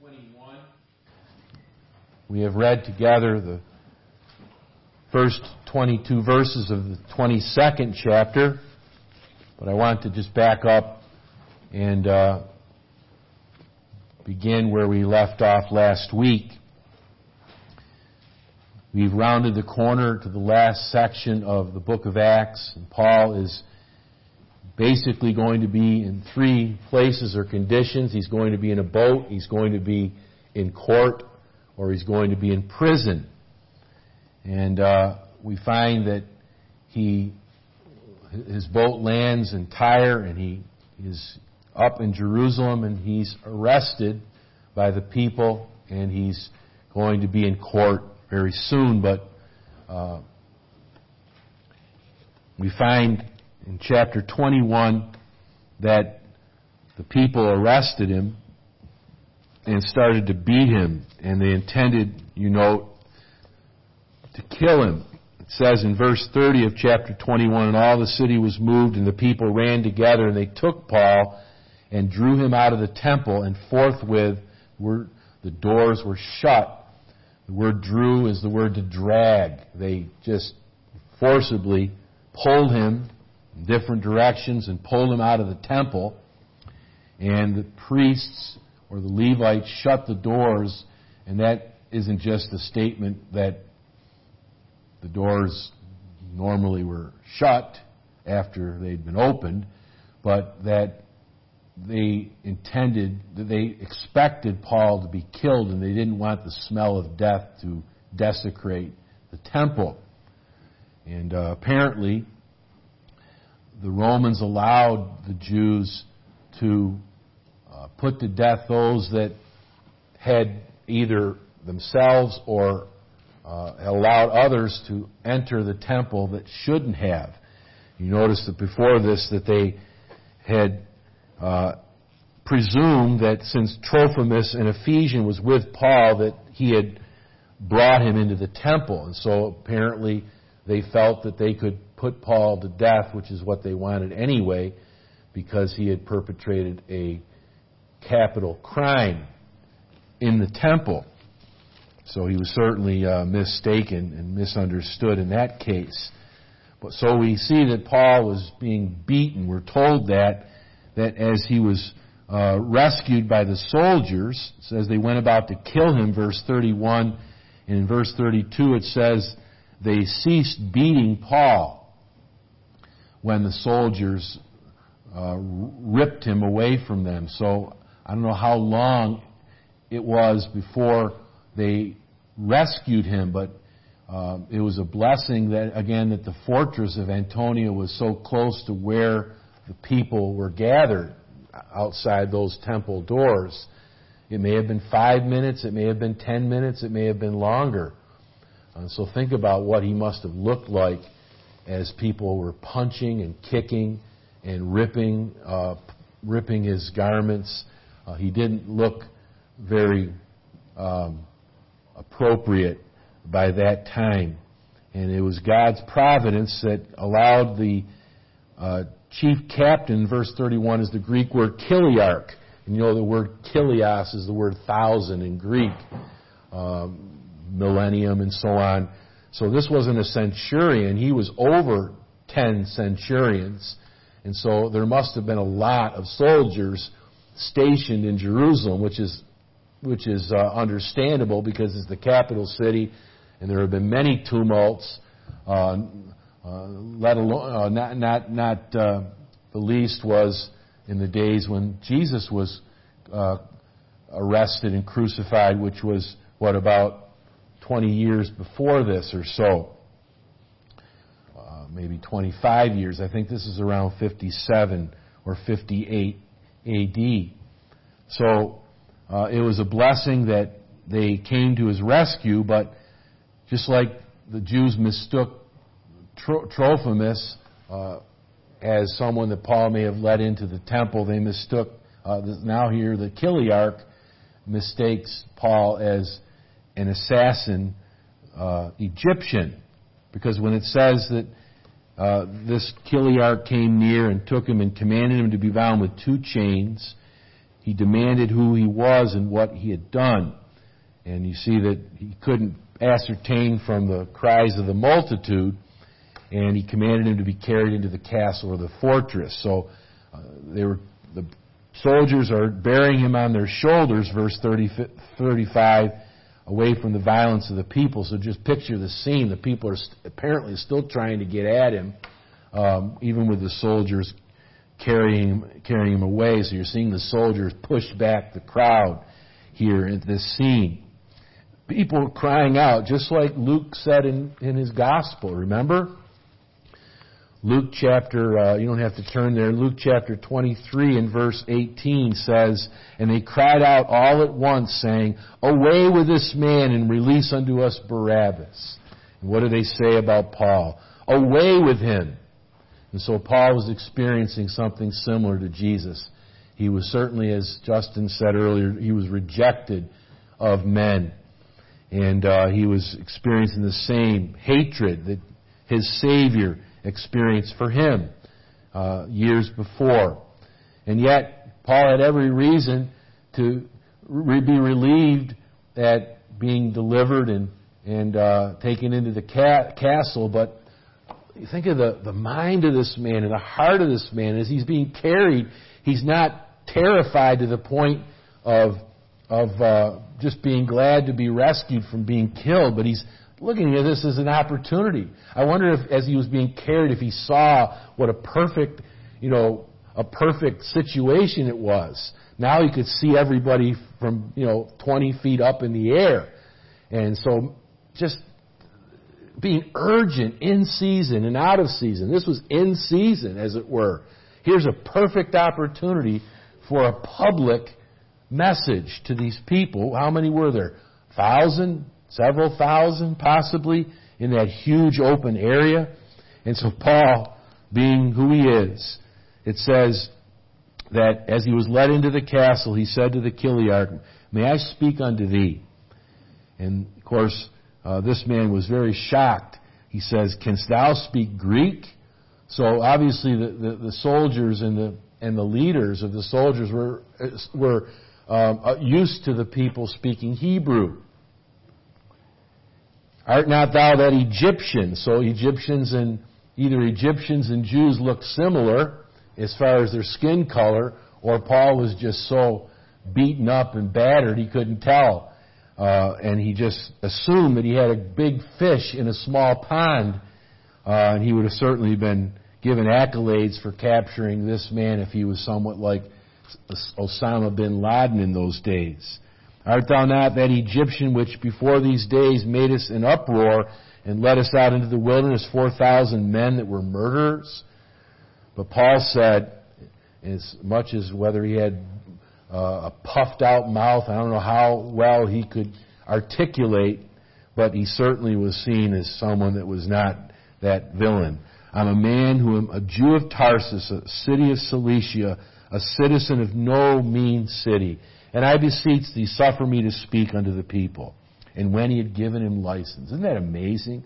21. We have read together the first 22 verses of the 22nd chapter, but I want to just back up and begin where we left off last week. We've rounded the corner to the last section of the book of Acts, and Paul is basically going to be in three places or conditions. He's going to be in a boat, he's going to be in court, or he's going to be in prison. And we find that his boat lands in Tyre, and he is up in Jerusalem, and he's arrested by the people, and he's going to be in court very soon. But we find in chapter 21 that the people arrested him and started to beat him, and they intended, to kill him. It says in verse 30 of chapter 21, "And all the city was moved, and the people ran together, and they took Paul and drew him out of the temple, and forthwith the doors were shut." The word "drew" is the word to drag. They just forcibly pulled him in different directions and pulled him out of the temple. And the priests or the Levites shut the doors, and that isn't just a statement that the doors normally were shut after they'd been opened, but that they expected Paul to be killed, and they didn't want the smell of death to desecrate the temple. And apparently, the Romans allowed the Jews to put to death those that had either themselves or allowed others to enter the temple that shouldn't have. You notice that before this that they had presumed that since Trophimus, an Ephesian, was with Paul, that he had brought him into the temple. And so apparently they felt that they could put Paul to death, which is what they wanted anyway, because he had perpetrated a capital crime in the temple. So he was certainly mistaken and misunderstood in that case. But so we see that Paul was being beaten. We're told that as he was rescued by the soldiers, it says they went about to kill him, verse 31. And in verse 32 it says they ceased beating Paul when the soldiers ripped him away from them. So I don't know how long it was before they rescued him, but it was a blessing that the fortress of Antonia was so close to where the people were gathered outside those temple doors. It may have been 5 minutes, it may have been 10 minutes, it may have been longer. So think about what he must have looked like as people were punching and kicking and ripping his garments. He didn't look very appropriate by that time. And it was God's providence that allowed the chief captain, verse 31 is the Greek word kiliarch. And the word kilios is the word 1,000 in Greek, millennium and so on. So this wasn't a centurion. He was over 10 centurions. And so there must have been a lot of soldiers stationed in Jerusalem, which is understandable because it's the capital city, and there have been many tumults. Let alone not the least was in the days when Jesus was arrested and crucified, which was about 20 years before this or so, maybe 25 years. I think this is around 57 or 58 A.D. So it was a blessing that they came to his rescue, but just like the Jews mistook Trophimus as someone that Paul may have led into the temple, they mistook, now here the kiliarch mistakes Paul as an assassin Egyptian. Because when it says that this kiliarch came near and took him and commanded him to be bound with 2 chains, he demanded who he was and what he had done. And you see that he couldn't ascertain from the cries of the multitude, and he commanded him to be carried into the castle or the fortress. So the soldiers are bearing him on their shoulders, verse 35, away from the violence of the people. So just picture the scene. The people are apparently still trying to get at him, even with the soldiers carrying him away. So you're seeing the soldiers push back the crowd here in this scene. People crying out, just like Luke said in his gospel. Remember? Luke chapter, you don't have to turn there, Luke chapter 23 and verse 18 says, "And they cried out all at once, saying, Away with this man, and release unto us Barabbas." And what do they say about Paul? Away with him. And so Paul was experiencing something similar to Jesus. He was certainly, as Justin said earlier, he was rejected of men. And he was experiencing the same hatred that his Savior experienced for him years before. And yet, Paul had every reason to be relieved at being delivered and taken into the castle. But you think of the mind of this man and the heart of this man. As he's being carried, he's not terrified to the point of just being glad to be rescued from being killed, but he's looking at this as an opportunity. I wonder if, as he was being carried, if he saw what a perfect situation it was. Now he could see everybody from 20 feet up in the air, and so just being urgent in season and out of season. This was in season, as it were. Here's a perfect opportunity for a public message to these people. How many were there? 1,000? Several thousand, possibly, in that huge open area. And so Paul, being who he is, it says that as he was led into the castle, he said to the Chiliarch, "May I speak unto thee?" And, of course, this man was very shocked. He says, "Canst thou speak Greek?" So, obviously, the soldiers and the leaders of the soldiers were used to the people speaking Hebrew. "Art not thou that Egyptian?" So Egyptians and Jews looked similar as far as their skin color, or Paul was just so beaten up and battered he couldn't tell. And he just assumed that he had a big fish in a small pond, and he would have certainly been given accolades for capturing this man if he was somewhat like Osama bin Laden in those days. "Art thou not that Egyptian which before these days made us an uproar and led us out into the wilderness, 4,000 men that were murderers?" But Paul said, as much as whether he had a puffed out mouth, I don't know how well he could articulate, but he certainly was seen as someone that was not that villain. "I'm a man who am a Jew of Tarsus, a city of Cilicia, a citizen of no mean city. And I beseech thee, suffer me to speak unto the people." And when he had given him license. Isn't that amazing?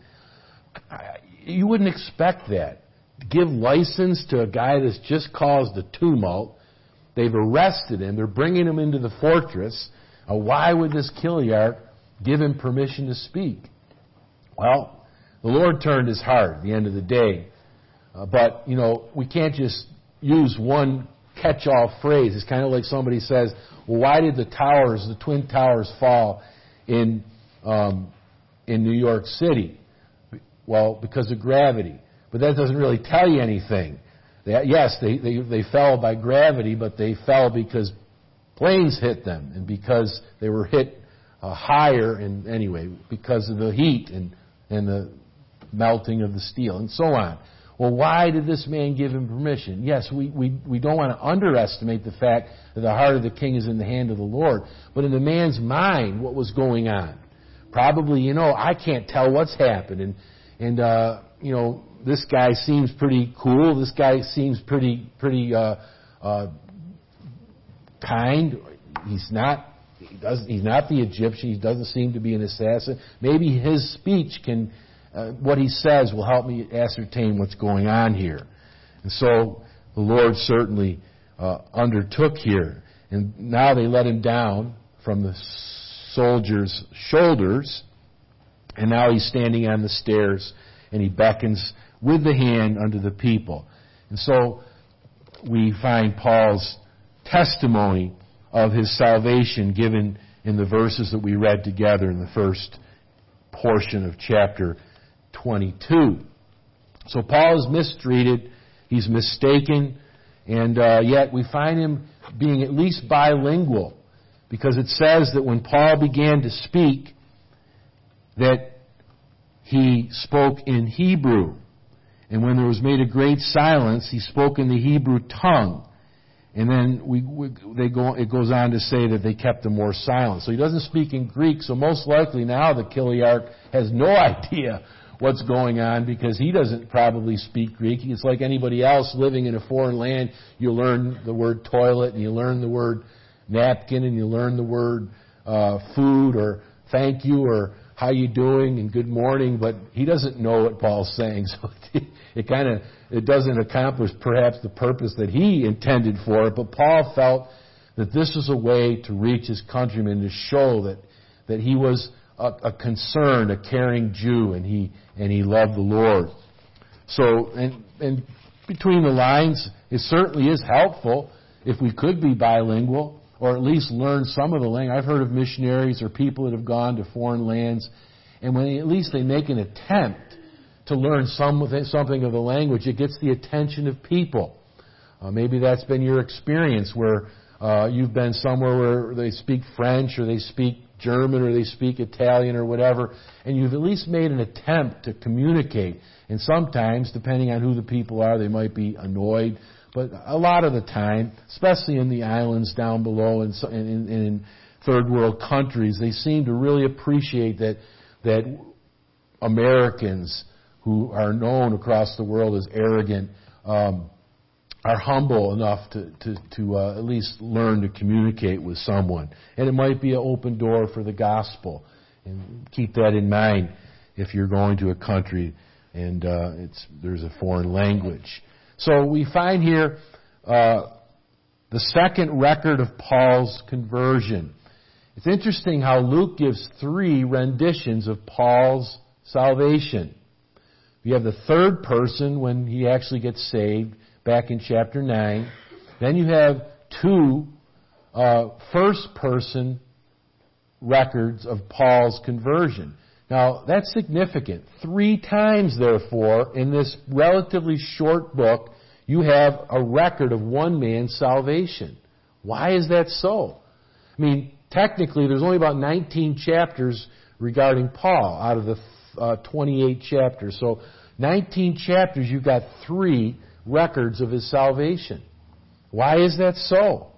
You wouldn't expect that. To give license to a guy that's just caused a tumult. They've arrested him. They're bringing him into the fortress. Why would this Chiliarch give him permission to speak? Well, the Lord turned his heart at the end of the day. But, we can't just use one catch-all phrase. It's kind of like somebody says, well, why did the Twin Towers fall in New York City? Well, because of gravity. But that doesn't really tell you anything. Yes, they fell by gravity, but they fell because planes hit them and because they were hit higher, and anyway, because of the heat and the melting of the steel and so on. Well, why did this man give him permission? Yes, we don't want to underestimate the fact that the heart of the king is in the hand of the Lord. But in the man's mind, what was going on? Probably, I can't tell what's happened. And this guy seems pretty cool. This guy seems pretty kind. He's not the Egyptian. He doesn't seem to be an assassin. Maybe his speech can... what he says will help me ascertain what's going on here. And so the Lord certainly undertook here. And now they let him down from the soldier's shoulders, and now he's standing on the stairs, and he beckons with the hand unto the people. And so we find Paul's testimony of his salvation given in the verses that we read together in the first portion of chapter 22. So Paul is mistreated, he's mistaken, and yet we find him being at least bilingual, because it says that when Paul began to speak, that he spoke in Hebrew. And when there was made a great silence, he spoke in the Hebrew tongue. And then it goes on to say that they kept them more silent. So he doesn't speak in Greek, so most likely now the Chiliarch has no idea what's going on, because he doesn't probably speak Greek. It's like anybody else living in a foreign land. You learn the word toilet, and you learn the word napkin, and you learn the word food, or thank you, or how you doing, and good morning, but he doesn't know what Paul's saying, so it doesn't accomplish perhaps the purpose that he intended for it. But Paul felt that this was a way to reach his countrymen, to show that he was a concerned, a caring Jew, and he loved the Lord. So, and between the lines, it certainly is helpful if we could be bilingual, or at least learn some of the language. I've heard of missionaries or people that have gone to foreign lands, and when at least they make an attempt to learn something of the language, it gets the attention of people. Maybe that's been your experience, where you've been somewhere where they speak French, or they speak German, or they speak Italian, or whatever, and you've at least made an attempt to communicate. And sometimes, depending on who the people are, they might be annoyed. But a lot of the time, especially in the islands down below and in third world countries, they seem to really appreciate that Americans, who are known across the world as arrogant, are humble enough to at least learn to communicate with someone. And it might be an open door for the gospel. And keep that in mind if you're going to a country and there's a foreign language. So we find here the second record of Paul's conversion. It's interesting how Luke gives 3 renditions of Paul's salvation. You have the third person when he actually gets saved, back in chapter 9. Then you have 2 first-person records of Paul's conversion. Now, that's significant. 3 times, therefore, in this relatively short book, you have a record of one man's salvation. Why is that so? I mean, technically, there's only about 19 chapters regarding Paul out of the 28 chapters. So, 19 chapters, you've got 3 records of his salvation. Why is that so?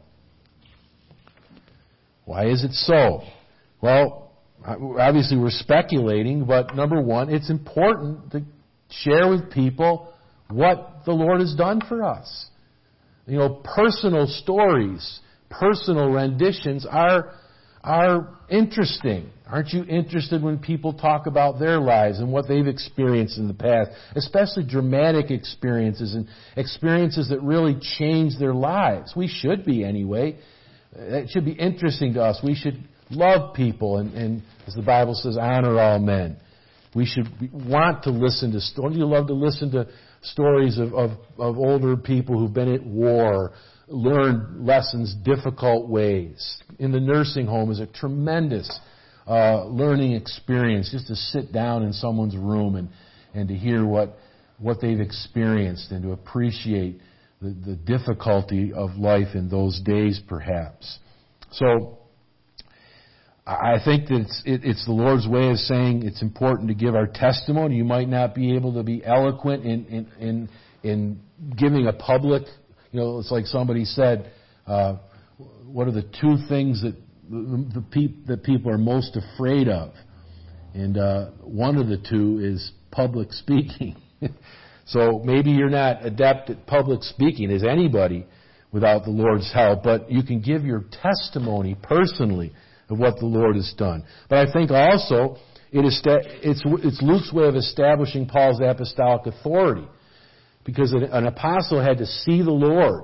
Why is it so? Well, obviously we're speculating, but number one, it's important to share with people what the Lord has done for us. You know, personal stories, personal renditions are interesting. Aren't you interested when people talk about their lives and what they've experienced in the past, especially dramatic experiences and experiences that really change their lives? We should be anyway. It should be interesting to us. We should love people and as the Bible says, honor all men. We should want to listen to stories. Don't you love to listen to stories of older people who've been at war, learned lessons difficult ways? In the nursing home is a tremendous learning experience, just to sit down in someone's room and to hear what they've experienced and to appreciate the difficulty of life in those days, perhaps. So I think that it's the Lord's way of saying it's important to give our testimony. You might not be able to be eloquent in giving a public, it's like somebody said, what are the 2 things that people are most afraid of? And one of the 2 is public speaking. So maybe you're not adept at public speaking as anybody without the Lord's help, but you can give your testimony personally of what the Lord has done. But I think also it's Luke's way of establishing Paul's apostolic authority, because an apostle had to see the Lord,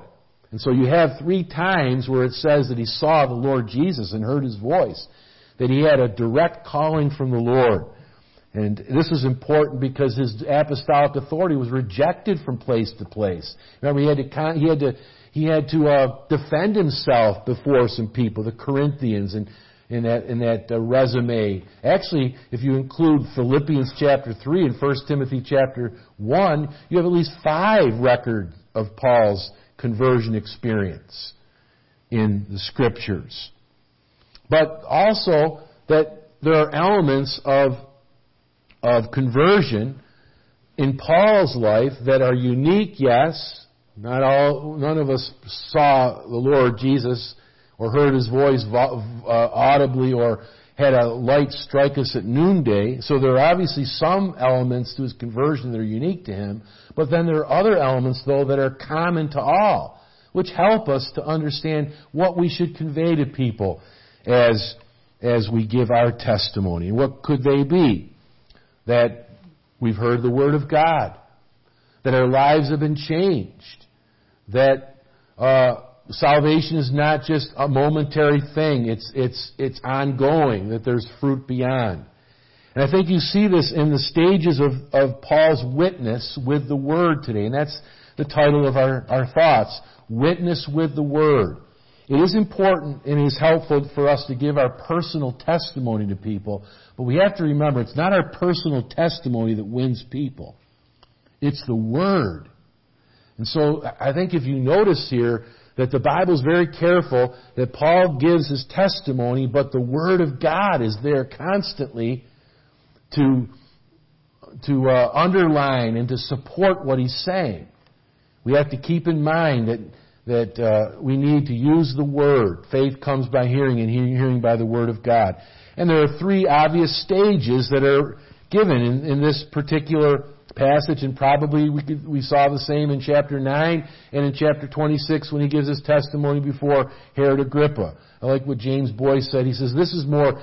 And so you have 3 times where it says that he saw the Lord Jesus and heard his voice, that he had a direct calling from the Lord. And this is important because his apostolic authority was rejected from place to place. Remember, he had to defend himself before some people, the Corinthians, and in that resume. Actually, if you include Philippians chapter 3 and 1 Timothy chapter 1, you have at least 5 records of Paul's conversion experience in the Scriptures. But also that there are elements of conversion in Paul's life that are unique, yes. None of us saw the Lord Jesus or heard his voice audibly or had a light strike us at noonday. So there are obviously some elements to his conversion that are unique to him. But then there are other elements, though, that are common to all, which help us to understand what we should convey to people as we give our testimony. And what could they be? That we've heard the Word of God, that our lives have been changed, that salvation is not just a momentary thing, it's ongoing, that there's fruit beyond. And I think you see this in the stages of Paul's witness with the Word today, and that's the title of our thoughts, Witness with the Word. It is important and it is helpful for us to give our personal testimony to people, but we have to remember it's not our personal testimony that wins people. It's the Word. And so I think if you notice here that the Bible is very careful that Paul gives his testimony, but the Word of God is there constantly to underline and to support what he's saying. We have to keep in mind that we need to use the Word. Faith comes by hearing, and hearing by the Word of God. And there are 3 obvious stages that are given in this particular passage, and probably we saw the same in chapter 9 and in chapter 26 when he gives his testimony before Herod Agrippa. I like what James Boyce said. He says, this is more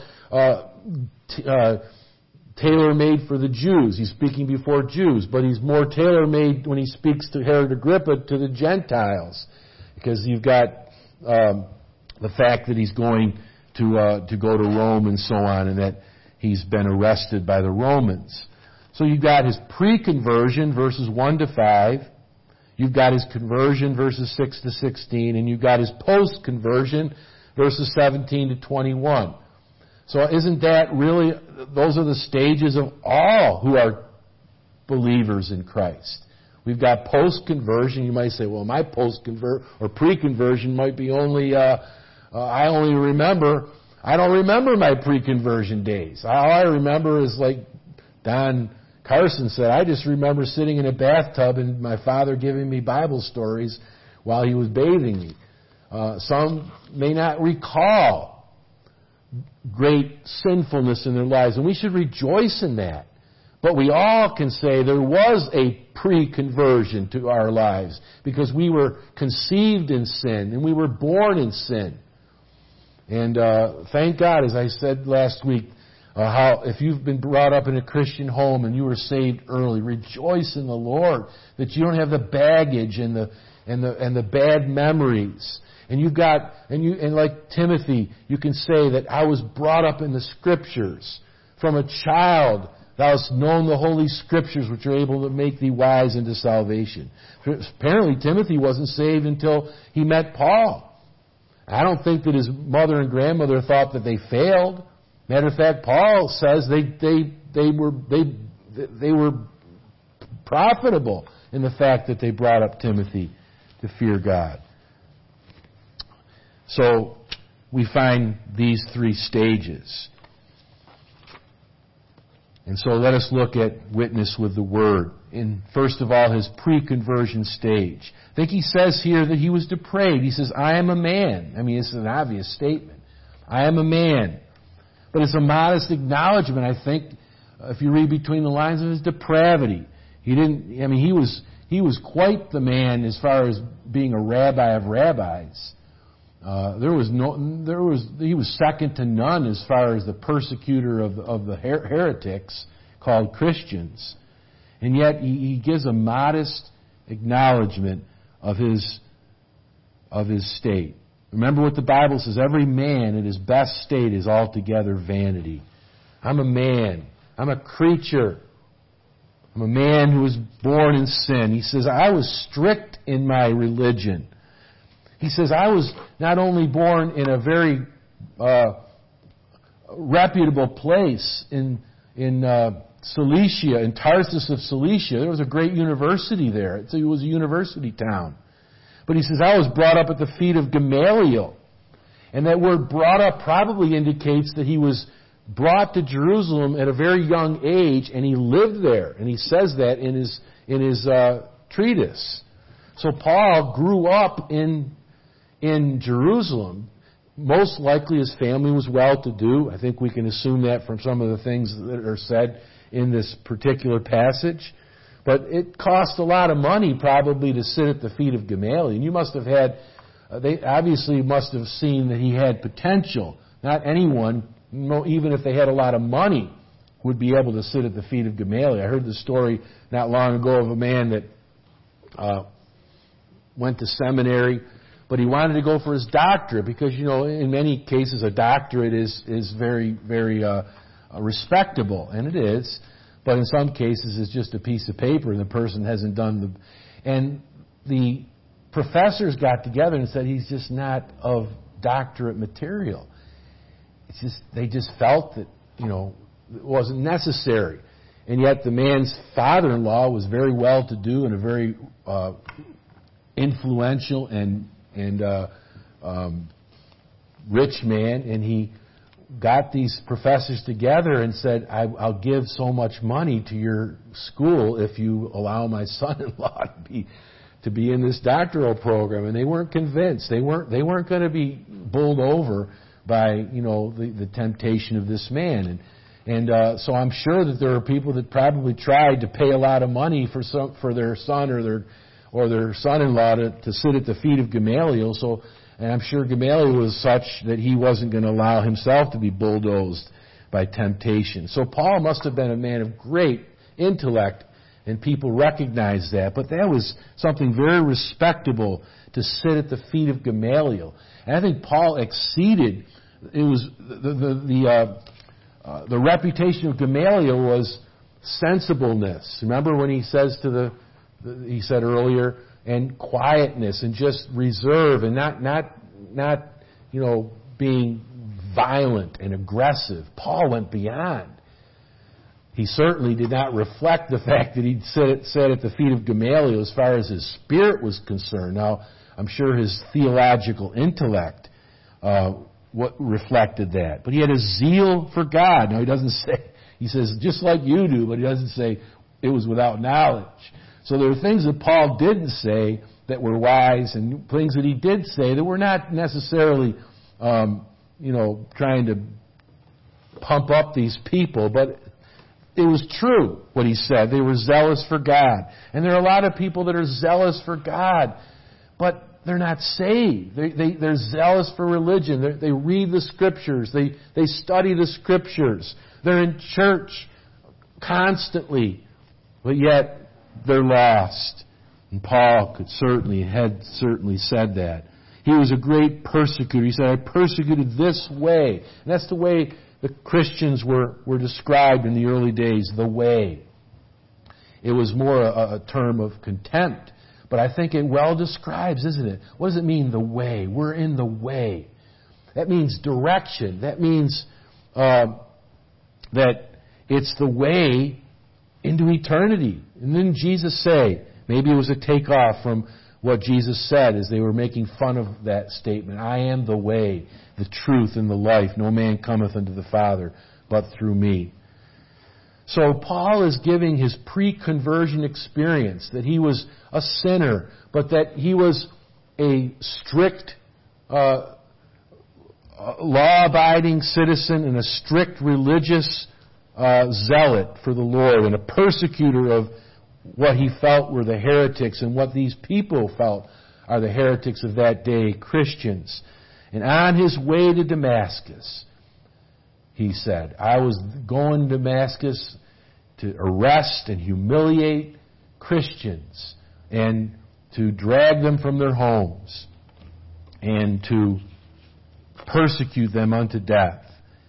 tailor-made for the Jews. He's speaking before Jews, but he's more tailor-made when he speaks to Herod Agrippa to the Gentiles. Because you've got the fact that he's going to go to Rome and so on, and that he's been arrested by the Romans. So you've got his pre-conversion, verses 1 to 5. You've got his conversion, verses 6 to 16. And you've got his post-conversion, verses 17 to 21. So isn't that really, those are the stages of all who are believers in Christ. We've got post-conversion. You might say, well, my or pre-conversion might be only, I don't remember my pre-conversion days. All I remember is like Don Carson said, I just remember sitting in a bathtub and my father giving me Bible stories while he was bathing me. Some may not recall great sinfulness in their lives, and we should rejoice in that. But we all can say there was a pre-conversion to our lives because we were conceived in sin and we were born in sin. And thank God, as I said last week, how if you've been brought up in a Christian home and you were saved early, rejoice in the Lord that you don't have the baggage and the bad memories. And and like Timothy, you can say that I was brought up in the Scriptures. From a child, thou hast known the Holy Scriptures, which are able to make thee wise unto salvation. Apparently, Timothy wasn't saved until he met Paul. I don't think that his mother and grandmother thought that they failed. Matter of fact, Paul says they were profitable in the fact that they brought up Timothy to fear God. So we find these 3 stages. And so let us look at witness with the Word. In, first of all, his pre-conversion stage. I think he says here that he was depraved. He says, I am a man. I mean, it's an obvious statement. I am a man. But it's a modest acknowledgement, I think, if you read between the lines, of his depravity. He was quite the man as far as being a rabbi of rabbis. He was second to none as far as the persecutor of the heretics called Christians. And yet he gives a modest acknowledgement of his of his state. Remember what the Bible says, every man in his best state is altogether vanity. I'm a man. I'm a creature. I'm a man who was born in sin. He says, I was strict in my religion. He says, I was not only born in a very reputable place in Cilicia, in Tarsus of Cilicia. There was a great university there. It was a university town. But he says, I was brought up at the feet of Gamaliel. And that word brought up probably indicates that he was brought to Jerusalem at a very young age, and he lived there. And he says that in his treatise. So Paul grew up in Jerusalem. Most likely his family was well-to-do. I think we can assume that from some of the things that are said in this particular passage. But it cost a lot of money probably to sit at the feet of Gamaliel. And you must have had, they obviously must have seen that he had potential. Not anyone, even if they had a lot of money, would be able to sit at the feet of Gamaliel. I heard the story not long ago of a man that went to seminary, but he wanted to go for his doctorate because, in many cases a doctorate is very, very respectable, and it is. But in some cases, it's just a piece of paper, and the person hasn't done And the professors got together and said he's just not of doctorate material. They just felt that it wasn't necessary, and yet the man's father-in-law was very well-to-do and a very influential and rich man, and he got these professors together and said, I'll give so much money to your school if you allow my son-in-law to be in this doctoral program. And they weren't convinced. They weren't going to be bowled over by the temptation of this man. And so I'm sure that there are people that probably tried to pay a lot of money for their son or their son-in-law to sit at the feet of Gamaliel. And I'm sure Gamaliel was such that he wasn't going to allow himself to be bulldozed by temptation. So Paul must have been a man of great intellect, and people recognized that. But that was something very respectable to sit at the feet of Gamaliel. And I think Paul exceeded. It was the reputation of Gamaliel was sensibleness. Remember when he says he said earlier, and quietness and just reserve and not being violent and aggressive. Paul went beyond. He certainly did not reflect the fact that he'd sat at the feet of Gamaliel as far as his spirit was concerned. Now, I'm sure his theological intellect reflected that. But he had a zeal for God. Now, he doesn't say, he says, just like you do, but he doesn't say it was without knowledge. So there were things that Paul didn't say that were wise, and things that he did say that were not necessarily, trying to pump up these people, but it was true what he said. They were zealous for God. And there are a lot of people that are zealous for God, but they're not saved. They're zealous for religion. They read the Scriptures. They study the Scriptures. They're in church constantly, but yet they're lost. And Paul had certainly said that. He was a great persecutor. He said, I persecuted this way. And that's the way the Christians were described in the early days, the way. It was more a term of contempt. But I think it well describes, isn't it? What does it mean, the way? We're in the way. That means direction. That means that it's the way into eternity. And then Jesus say, maybe it was a takeoff from what Jesus said as they were making fun of that statement. I am the way, the truth, and the life. No man cometh unto the Father but through me. So Paul is giving his pre-conversion experience, that he was a sinner, but that he was a strict, law-abiding citizen and a strict religious zealot for the Lord and a persecutor of what he felt were the heretics and what these people felt are the heretics of that day, Christians. And on his way to Damascus, he said, I was going to Damascus to arrest and humiliate Christians and to drag them from their homes. and to persecute them unto death.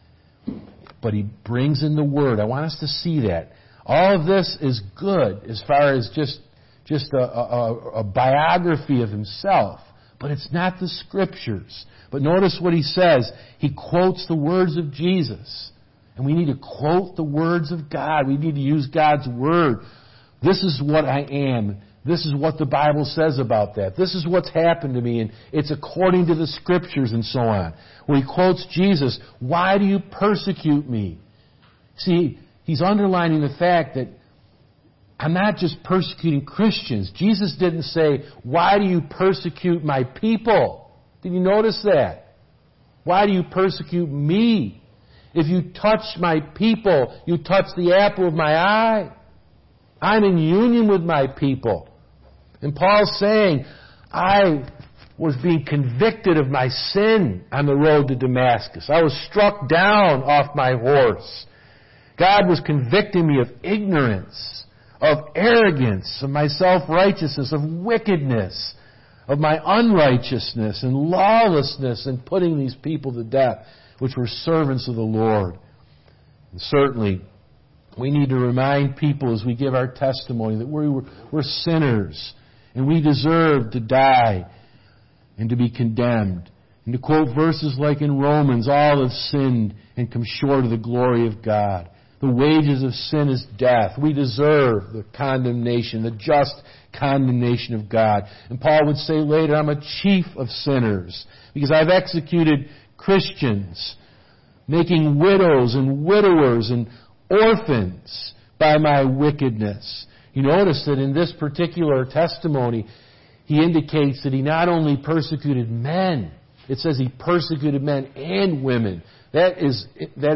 But he brings in the Word. I want us to see that. All of this is good as far as just a biography of himself. But it's not the Scriptures. But notice what he says. He quotes the words of Jesus. And we need to quote the words of God. We need to use God's Word. This is what I am. This is what the Bible says about that. This is what's happened to me, and it's according to the Scriptures and so on. Where he quotes Jesus, why do you persecute me? See, he's underlining the fact that I'm not just persecuting Christians. Jesus didn't say, why do you persecute my people? Did you notice that? Why do you persecute me? If you touch my people, you touch the apple of my eye. I'm in union with my people. And Paul's saying, I was being convicted of my sin on the road to Damascus. I was struck down off my horse. God was convicting me of ignorance, of arrogance, of my self-righteousness, of wickedness, of my unrighteousness and lawlessness, and putting these people to death, which were servants of the Lord. And certainly, we need to remind people as we give our testimony that we're sinners and we deserve to die and to be condemned. And to quote verses like in Romans, all have sinned and come short of the glory of God. The wages of sin is death. We deserve the condemnation, the just condemnation of God. And Paul would say later, I'm a chief of sinners because I've executed Christians, making widows and widowers and orphans by my wickedness. You notice that in this particular testimony, he indicates that he not only persecuted men, it says he persecuted men and women. That is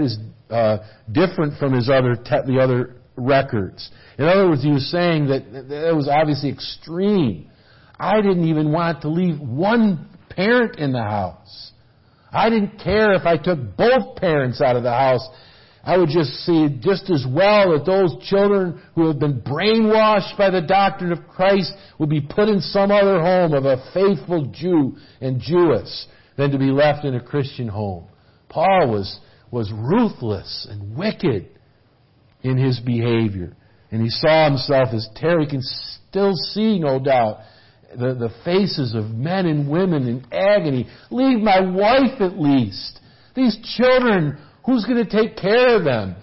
different from the other records. In other words, he was saying that was obviously extreme. I didn't even want to leave one parent in the house. I didn't care if I took both parents out of the house. I would just see just as well that those children who have been brainwashed by the doctrine of Christ would be put in some other home of a faithful Jew and Jewess than to be left in a Christian home. Paul was ruthless and wicked in his behavior. And he saw himself as terror. He can still see, no doubt, the faces of men and women in agony. Leave my wife at least. These children, who's going to take care of them?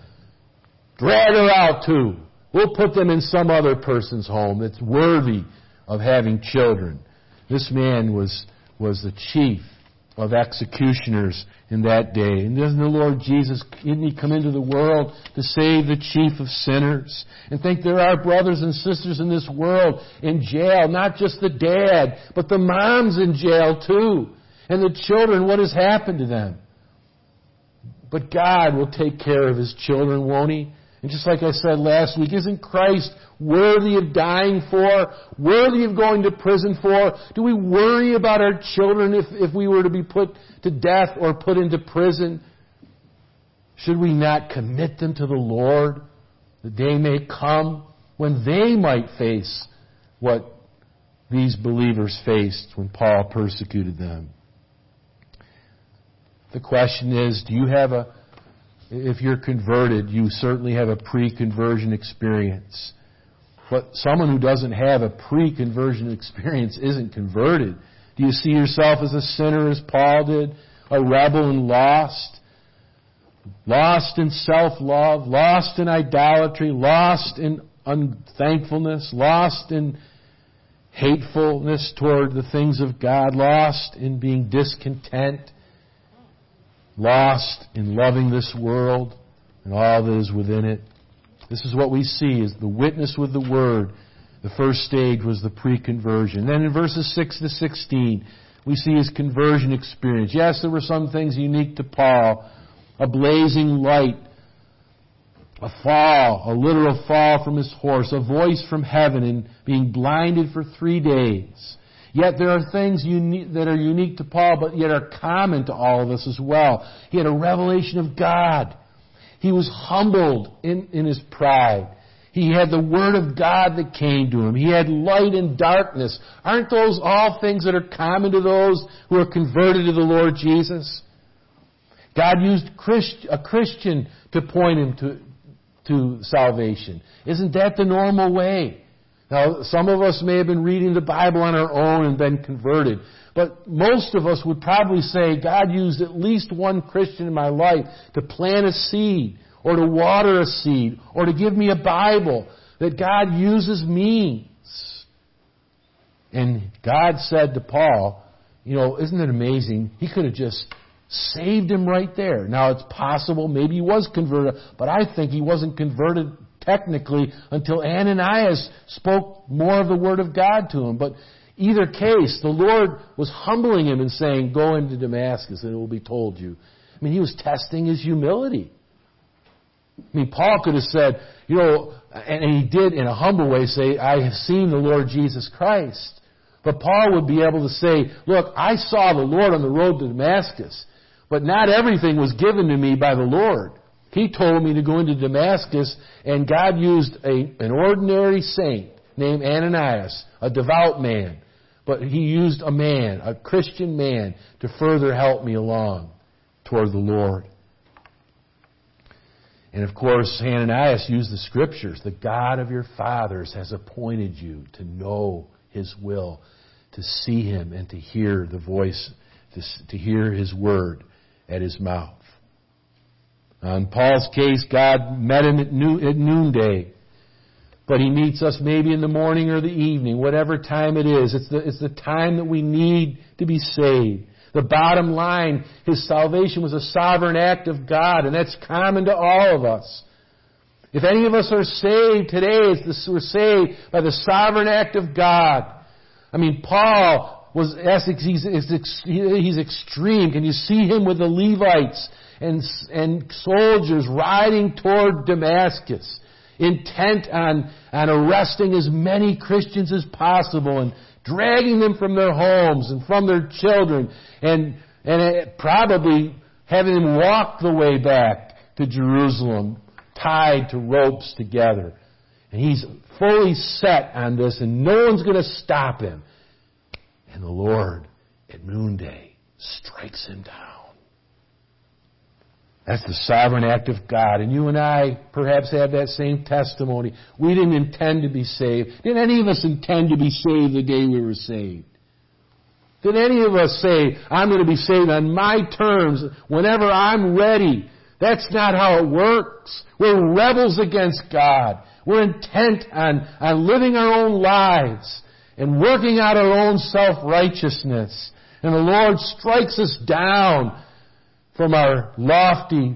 Drag her out too. We'll put them in some other person's home that's worthy of having children. This man was the chief of executioners in that day. And doesn't the Lord Jesus, didn't He come into the world to save the chief of sinners? And think there are brothers and sisters in this world in jail, not just the dad, but the mom's in jail too. And the children, what has happened to them? But God will take care of His children, won't He? And just like I said last week, isn't Christ worthy of dying for? Worthy of going to prison for? Do we worry about our children if we were to be put to death or put into prison? Should we not commit them to the Lord? The day may come when they might face what these believers faced when Paul persecuted them. The question is, if you're converted, you certainly have a pre-conversion experience. But someone who doesn't have a pre-conversion experience isn't converted. Do you see yourself as a sinner as Paul did? A rebel and lost? Lost in self-love, lost in idolatry, lost in unthankfulness, lost in hatefulness toward the things of God, lost in being discontent, lost in loving this world and all that is within it. This is what we see as the witness with the Word. The first stage was the pre-conversion. Then in verses 6 to 16, we see his conversion experience. Yes, there were some things unique to Paul. A blazing light, a fall, a literal fall from his horse, a voice from heaven, and being blinded for 3 days. Yet there are things that are unique to Paul, but yet are common to all of us as well. He had a revelation of God. He was humbled in his pride. He had the Word of God that came to him. He had light and darkness. Aren't those all things that are common to those who are converted to the Lord Jesus? God used a Christian to point him to salvation. Isn't that the normal way? Now, some of us may have been reading the Bible on our own and been converted. But most of us would probably say, God used at least one Christian in my life to plant a seed, or to water a seed, or to give me a Bible, that God uses means. And God said to Paul, isn't it amazing? He could have just saved him right there. Now, it's possible, maybe he was converted, but I think he wasn't converted technically until Ananias spoke more of the Word of God to him. But either case, the Lord was humbling him and saying, go into Damascus and it will be told you. He was testing his humility. Paul could have said, and he did in a humble way say, I have seen the Lord Jesus Christ. But Paul would be able to say, look, I saw the Lord on the road to Damascus, but not everything was given to me by the Lord. He told me to go into Damascus, and God used an ordinary saint named Ananias, a devout man. But He used a man, a Christian man, to further help me along toward the Lord. And of course, Ananias used the Scriptures. The God of your fathers has appointed you to know His will, to see Him and to hear the voice, to hear His word at His mouth. In Paul's case, God met him at noonday. But He meets us maybe in the morning or the evening, whatever time it is. It's the time that we need to be saved. The bottom line, His salvation was a sovereign act of God, and that's common to all of us. If any of us are saved today, we're saved by the sovereign act of God. Paul he's extreme. Can you see him with the Levites and soldiers riding toward Damascus, intent on arresting as many Christians as possible and dragging them from their homes and from their children and probably having them walk the way back to Jerusalem, tied to ropes together. And he's fully set on this, and no one's going to stop him. And the Lord, at noonday, strikes him down. That's the sovereign act of God. And you and I perhaps have that same testimony. We didn't intend to be saved. Didn't any of us intend to be saved the day we were saved? Did any of us say, I'm going to be saved on my terms whenever I'm ready? That's not how it works. We're rebels against God. We're intent on living our own lives and working out our own self-righteousness. And the Lord strikes us down from our lofty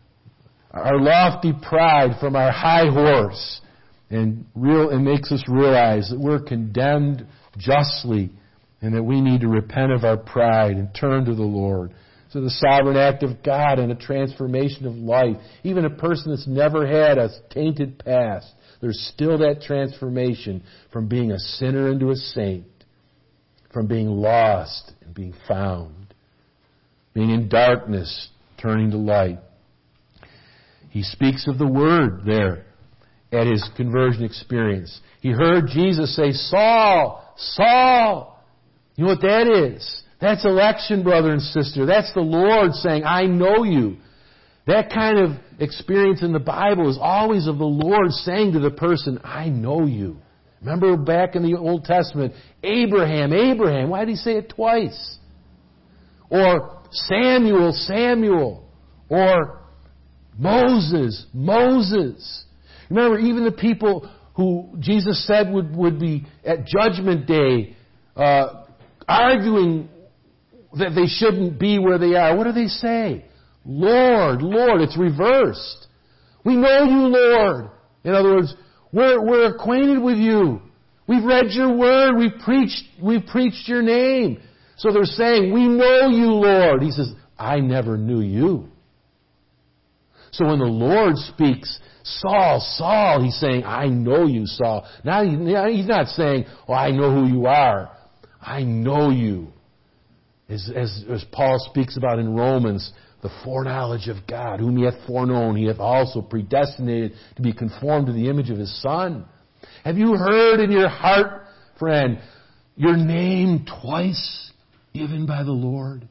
pride, from our high horse, and makes us realize that we're condemned justly and that we need to repent of our pride and turn to the Lord. So the sovereign act of God and a transformation of life. Even a person that's never had a tainted past, there's still that transformation from being a sinner into a saint, from being lost and being found, being in darkness, turning to light. He speaks of the Word there at his conversion experience. He heard Jesus say, Saul, Saul. You know what that is? That's election, brother and sister. That's the Lord saying, I know you. That kind of experience in the Bible is always of the Lord saying to the person, I know you. Remember back in the Old Testament, Abraham, Abraham. Why did He say it twice? Or Samuel, Samuel. Or Moses, Moses. Remember, even the people who Jesus said would be at Judgment Day arguing that they shouldn't be where they are. What do they say? Lord, Lord. It's reversed. We know you, Lord. In other words, we're acquainted with you. We've read your word. We've preached your name. So they're saying, we know you, Lord. He says, I never knew you. So when the Lord speaks, Saul, Saul, He's saying, I know you, Saul. Now He's not saying, I know who you are. I know you. As Paul speaks about in Romans, the foreknowledge of God, whom He hath foreknown, He hath also predestinated to be conformed to the image of His Son. Have you heard in your heart, friend, your name twice given by the Lord?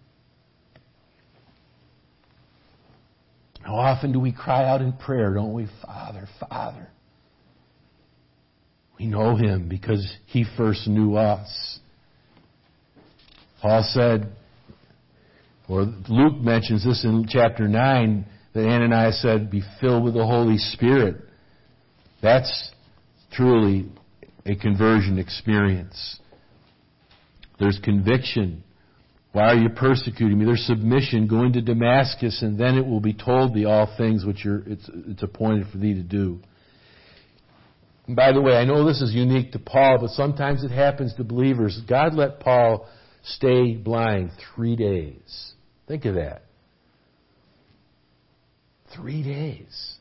How often do we cry out in prayer, don't we? Father, Father. We know Him because He first knew us. Paul said, or Luke mentions this in chapter 9, that Ananias said, be filled with the Holy Spirit. That's truly a conversion experience. There's conviction. Why are you persecuting me? There's submission, going to Damascus, and then it will be told thee all things which it's appointed for thee to do. And by the way, I know this is unique to Paul, but sometimes it happens to believers. God let Paul stay blind 3 days. Think of that. 3 days.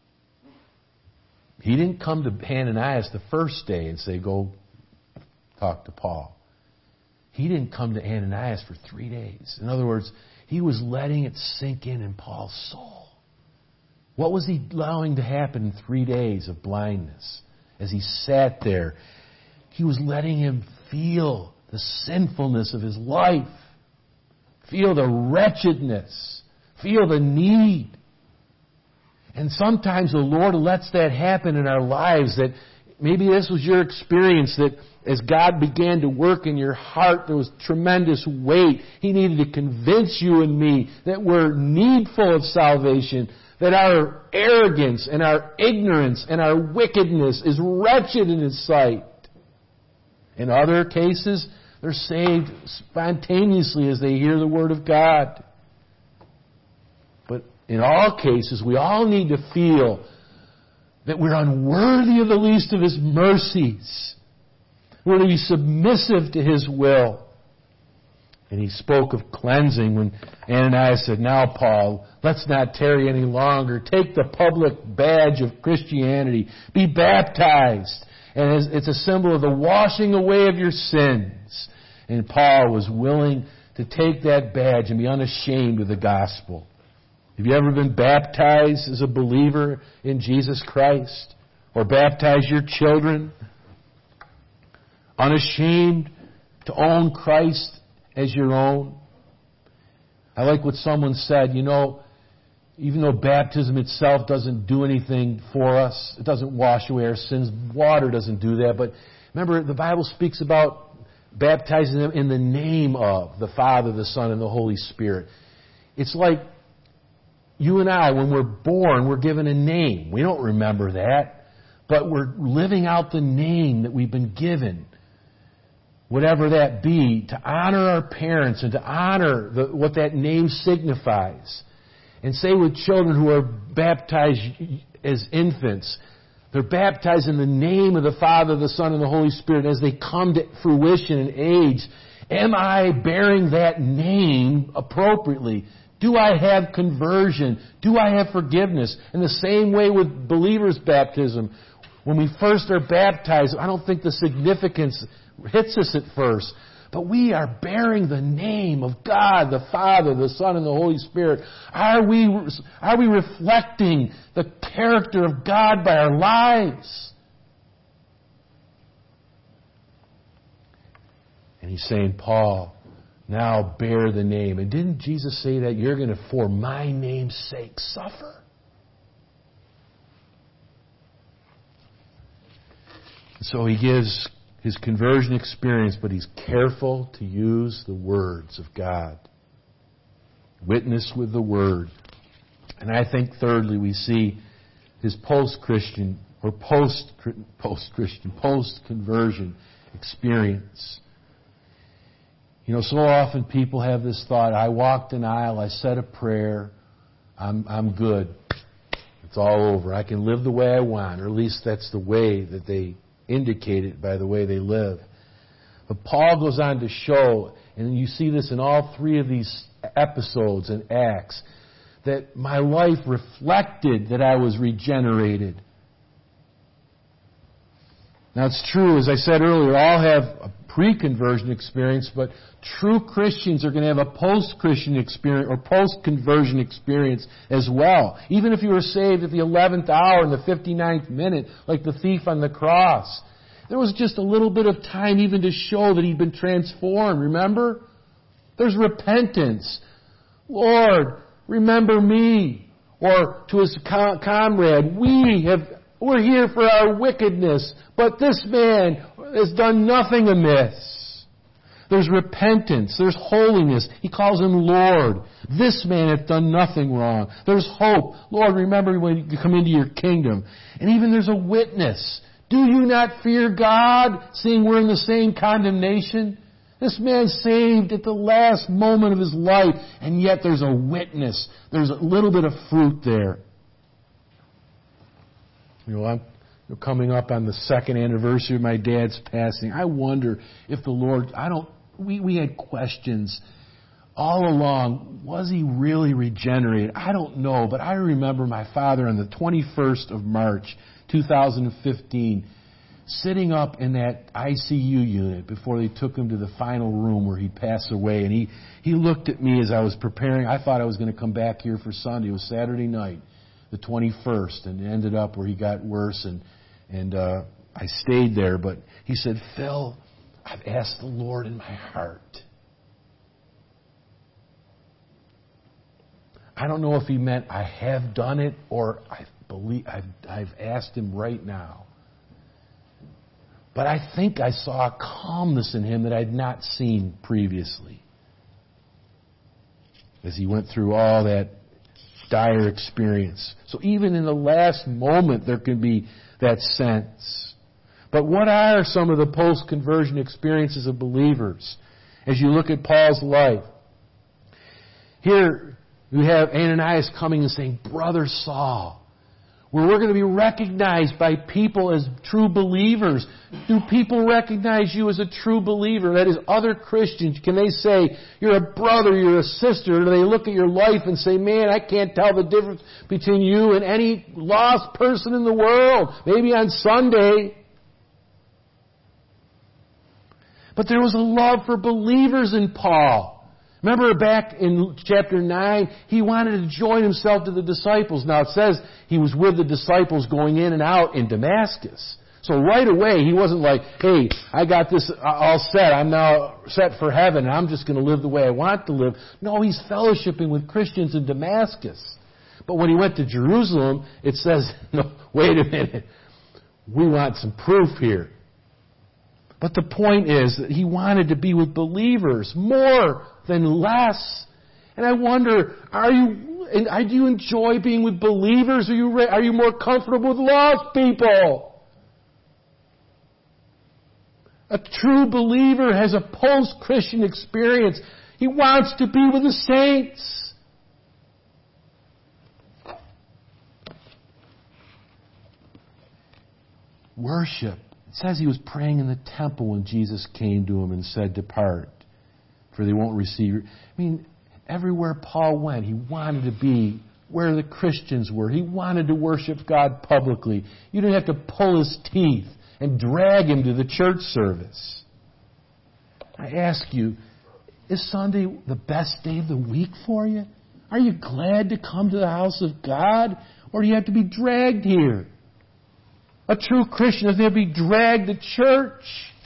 He didn't come to Ananias the first day and say, go talk to Paul. He didn't come to Ananias for 3 days. In other words, he was letting it sink in Paul's soul. What was he allowing to happen in 3 days of blindness? As he sat there, he was letting him feel the sinfulness of his life. Feel the wretchedness. Feel the need. And sometimes the Lord lets that happen in our lives. That maybe this was your experience, that as God began to work in your heart, there was tremendous weight. He needed to convince you and me that we're needful of salvation, that our arrogance and our ignorance and our wickedness is wretched in His sight. In other cases, they're saved spontaneously as they hear the Word of God. But in all cases, we all need to feel that we're unworthy of the least of His mercies. We're to be submissive to His will. And he spoke of cleansing when Ananias said, now, Paul, let's not tarry any longer. Take the public badge of Christianity. Be baptized. And it's a symbol of the washing away of your sins. And Paul was willing to take that badge and be unashamed of the gospel. Have you ever been baptized as a believer in Jesus Christ? Or baptized your children? Unashamed to own Christ as your own? I like what someone said, even though baptism itself doesn't do anything for us, it doesn't wash away our sins, water doesn't do that, but remember the Bible speaks about baptizing them in the name of the Father, the Son, and the Holy Spirit. It's like you and I, when we're born, we're given a name. We don't remember that, but we're living out the name that we've been given. Whatever that be, to honor our parents and to honor what that name signifies. And say with children who are baptized as infants, they're baptized in the name of the Father, the Son, and the Holy Spirit. As they come to fruition and age, am I bearing that name appropriately? Do I have conversion? Do I have forgiveness? In the same way with believers' baptism, when we first are baptized, I don't think the significance hits us at first. But we are bearing the name of God, the Father, the Son, and the Holy Spirit. Are we reflecting the character of God by our lives? And he's saying, Paul, now bear the name. And didn't Jesus say that you're going to, for my name's sake, suffer? So he gives his conversion experience, but he's careful to use the words of God. Witness with the Word. And I think thirdly we see his post-Christian or post-Christian, post-conversion experience. So often people have this thought, I walked an aisle, I said a prayer, I'm good. It's all over. I can live the way I want, or at least that's the way that they indicate it by the way they live. But Paul goes on to show, and you see this in all three of these episodes and Acts, that my life reflected that I was regenerated. Now it's true, as I said earlier, all have a pre-conversion experience, but true Christians are going to have a post-Christian experience or post-conversion experience as well. Even if you were saved at the 11th hour and the 59th minute, like the thief on the cross, there was just a little bit of time even to show that he'd been transformed. Remember? There's repentance. Lord, remember me. Or to his comrade, we're here for our wickedness, but this man has done nothing amiss. There's repentance. There's holiness. He calls him Lord. This man hath done nothing wrong. There's hope. Lord, remember when you come into your kingdom. And even there's a witness. Do you not fear God, seeing we're in the same condemnation? This man's saved at the last moment of his life, and yet there's a witness. There's a little bit of fruit there. You know, I'm coming up on the second anniversary of my dad's passing. I wonder if the Lord, we had questions all along. Was he really regenerated? I don't know, but I remember my father on the 21st of March, 2015, sitting up in that ICU unit before they took him to the final room where he'd pass away. And he looked at me as I was preparing. I thought I was going to come back here for Sunday. It was Saturday night, the 21st, and it ended up where he got worse, and I stayed there. But he said, Phil, I've asked the Lord in my heart. I don't know if he meant I have done it or I've asked him right now. But I think I saw a calmness in him that I'd not seen previously. As he went through all that dire experience. So even in the last moment, there can be that sense. But what are some of the post-conversion experiences of believers? As you look at Paul's life. Here, you have Ananias coming and saying, Brother Saul, where we're going to be recognized by people as true believers. Do people recognize you as a true believer? That is, other Christians. Can they say, you're a brother, you're a sister? Or do they look at your life and say, man, I can't tell the difference between you and any lost person in the world. Maybe on Sunday. But there was a love for believers in Paul. Remember back in chapter 9, he wanted to join himself to the disciples. Now it says he was with the disciples going in and out in Damascus. So right away, he wasn't like, hey, I got this all set. I'm now set for heaven, and I'm just going to live the way I want to live. No, he's fellowshipping with Christians in Damascus. But when he went to Jerusalem, it says, no, wait a minute. We want some proof here. But the point is that he wanted to be with believers more than less. And I wonder, do you enjoy being with believers? Are you more comfortable with lost people? A true believer has a post-Christian experience. He wants to be with the saints. Worship. It says he was praying in the temple when Jesus came to him and said, depart, for they won't receive you. I mean, everywhere Paul went, he wanted to be where the Christians were. He wanted to worship God publicly. You didn't have to pull his teeth and drag him to the church service. I ask you, is Sunday the best day of the week for you? Are you glad to come to the house of God? Or do you have to be dragged here? A true Christian is going to be dragged to church.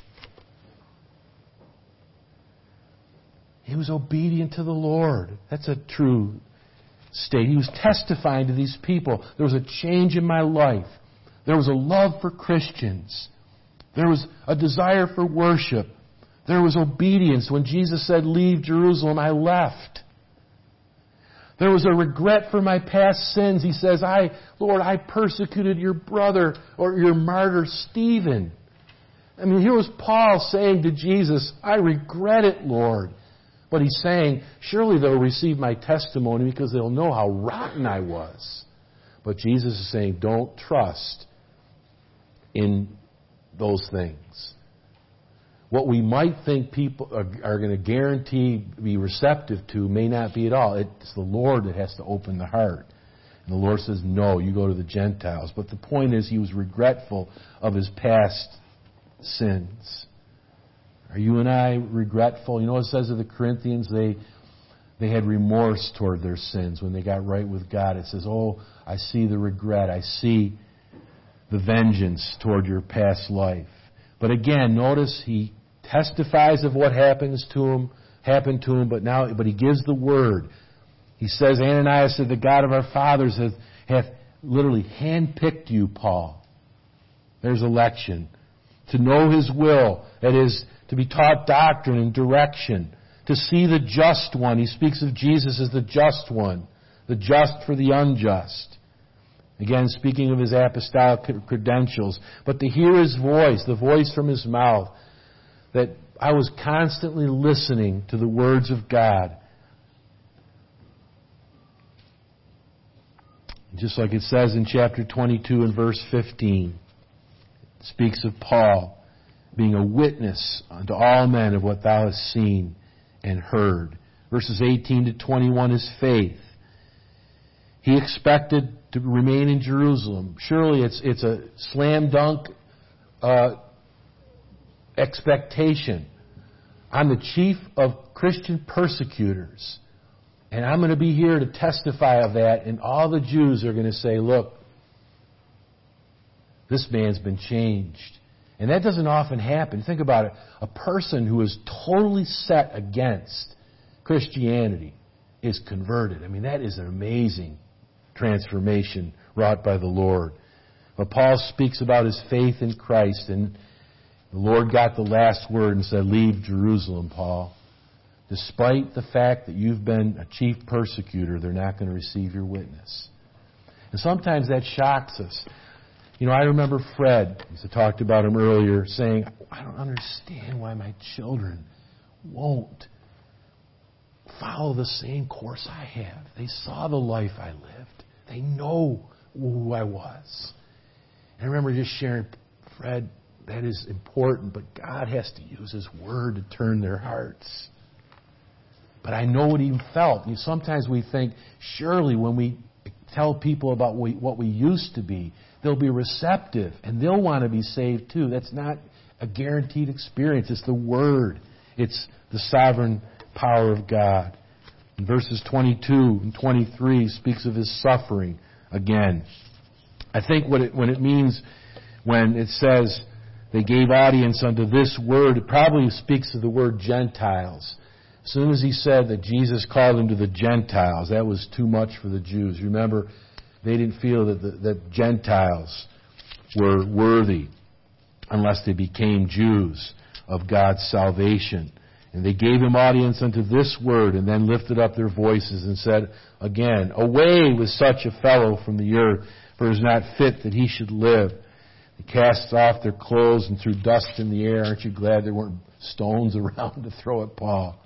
He was obedient to the Lord. That's a true state. He was testifying to these people. There was a change in my life. There was a love for Christians. There was a desire for worship. There was obedience. When Jesus said, leave Jerusalem, I left. There was a regret for my past sins. He says, Lord, I persecuted your brother or your martyr Stephen. I mean, here was Paul saying to Jesus, I regret it, Lord. But he's saying, surely they'll receive my testimony because they'll know how rotten I was. But Jesus is saying, don't trust in those things. What we might think people are going to guarantee be receptive to may not be at all. It's the Lord that has to open the heart. And the Lord says, no, you go to the Gentiles. But the point is he was regretful of his past sins? Are you and I regretful? You know what it says of the Corinthians? They had remorse toward their sins when they got right with God. It says, oh, I see the regret. I see the vengeance toward your past life. But again, notice he testifies of what happened to him, but he gives the word. He says, Ananias said, the God of our fathers hath literally handpicked you, Paul. There's election. To know His will, that is, to be taught doctrine and direction. To see the just one. He speaks of Jesus as the just one. The just for the unjust. Again, speaking of His apostolic credentials. But to hear His voice, the voice from His mouth. That I was constantly listening to the words of God. Just like it says in chapter 22 and verse 15. It speaks of Paul being a witness unto all men of what thou hast seen and heard. Verses 18 to 21 is faith. He expected to remain in Jerusalem. Surely it's a slam dunk expectation. I'm the chief of Christian persecutors. And I'm going to be here to testify of that. And all the Jews are going to say, look, this man's been changed. And that doesn't often happen. Think about it. A person who is totally set against Christianity is converted. I mean, that is an amazing transformation wrought by the Lord. But Paul speaks about his faith in Christ, and the Lord got the last word and said, leave Jerusalem, Paul. Despite the fact that you've been a chief persecutor, they're not going to receive your witness. And sometimes that shocks us. You know, I remember Fred, as I talked about him earlier, saying, I don't understand why my children won't follow the same course I have. They saw the life I lived. They know who I was. And I remember just sharing, Fred, that is important, but God has to use His Word to turn their hearts. But I know what he felt. You know, sometimes we think, surely when we tell people about what we used to be, they'll be receptive and they'll want to be saved too. That's not a guaranteed experience. It's the Word. It's the sovereign power of God. In verses 22 and 23 speaks of His suffering again. I think what it means when it says they gave audience unto this word, it probably speaks of the word Gentiles. As soon as he said that Jesus called them to the Gentiles, that was too much for the Jews. Remember, they didn't feel that Gentiles were worthy unless they became Jews of God's salvation. And they gave Him audience unto this word, and then lifted up their voices and said again, away with such a fellow from the earth, for it is not fit that he should live. They cast off their clothes and threw dust in the air. Aren't you glad there weren't stones around to throw at Paul?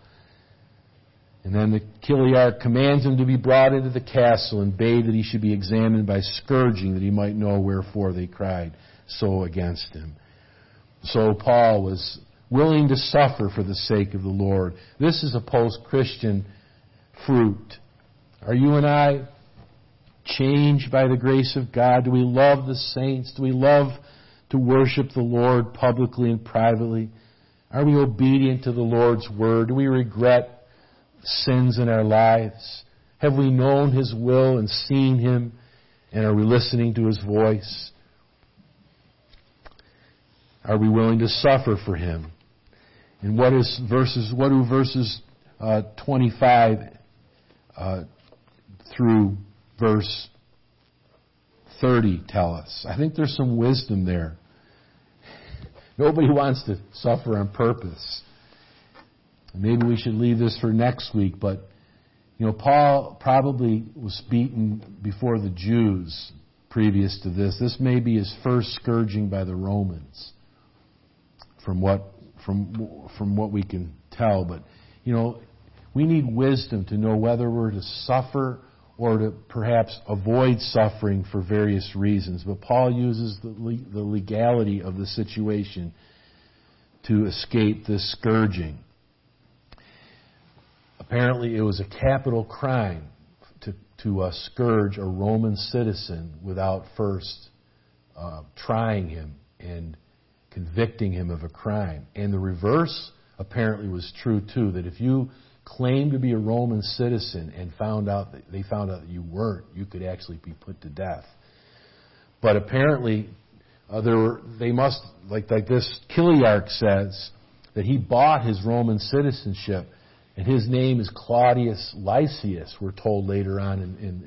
And then the Chiliarch commands him to be brought into the castle and bade that he should be examined by scourging, that he might know wherefore they cried so against him. So Paul was willing to suffer for the sake of the Lord. This is a post-Christian fruit. Are you and I changed by the grace of God? Do we love the saints? Do we love to worship the Lord publicly and privately? Are we obedient to the Lord's word? Do we regret sins in our lives? Have we known His will and seen Him? And are we listening to His voice? Are we willing to suffer for Him? And what do verses 25 through verse 30 tell us? I think there's some wisdom there. Nobody wants to suffer on purpose. Maybe we should leave this for next week, but you know, Paul probably was beaten before the Jews previous to this. This may be his first scourging by the Romans, from what we can tell. But you know, we need wisdom to know whether we're to suffer or to perhaps avoid suffering for various reasons. But Paul uses the legality of the situation to escape this scourging. Apparently, it was a capital crime to scourge a Roman citizen without first trying him and convicting him of a crime. And the reverse apparently was true too, that if you claimed to be a Roman citizen and they found out that you weren't, you could actually be put to death. But apparently, they must, like this Chiliarch says, that he bought his Roman citizenship, and his name is Claudius Lysias, we're told later on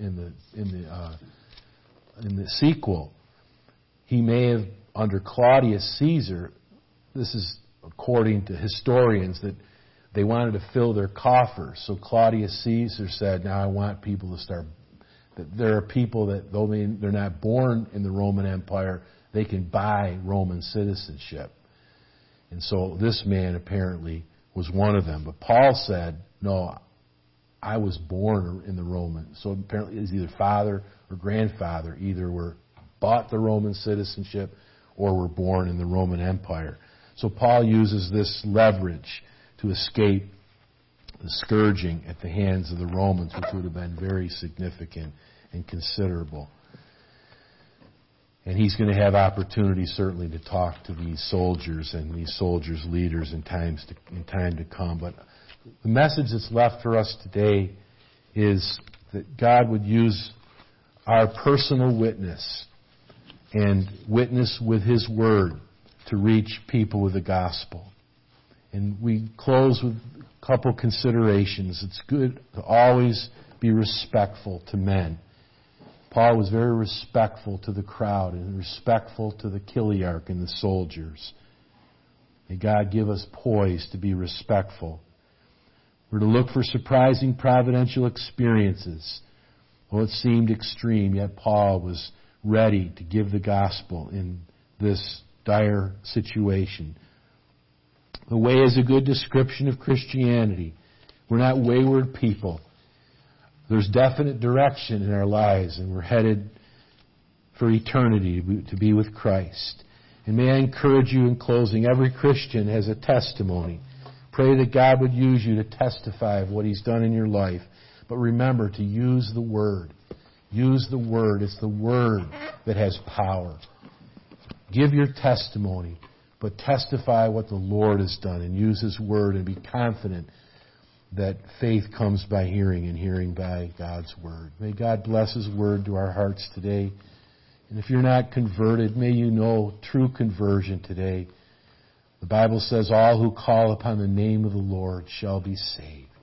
in the sequel. He may have, under Claudius Caesar, this is according to historians, that they wanted to fill their coffers. So Claudius Caesar said, now I want people to start, that there are people that, though they're not born in the Roman Empire, they can buy Roman citizenship. And so this man apparently was one of them. But Paul said, no, I was born in the Roman. So apparently his either father or grandfather either bought the Roman citizenship or were born in the Roman Empire. So Paul uses this leverage to escape the scourging at the hands of the Romans, which would have been very significant and considerable. And he's going to have opportunity certainly to talk to these soldiers and these soldiers' leaders in time to come. But the message that's left for us today is that God would use our personal witness and witness with His Word to reach people with the gospel. And we close with a couple considerations. It's good to always be respectful to men. Paul was very respectful to the crowd and respectful to the Chiliarch and the soldiers. May God give us poise to be respectful. We're to look for surprising providential experiences. Though it seemed extreme, yet Paul was ready to give the gospel in this dire situation. The way is a good description of Christianity. We're not wayward people. There's definite direction in our lives, and we're headed for eternity to be with Christ. And may I encourage you in closing, every Christian has a testimony. Pray that God would use you to testify of what He's done in your life. But remember to use the Word. Use the Word. It's the Word that has power. Give your testimony, but testify what the Lord has done and use His Word and be confident that faith comes by hearing and hearing by God's Word. May God bless His Word to our hearts today. And if you're not converted, may you know true conversion today. The Bible says, all who call upon the name of the Lord shall be saved.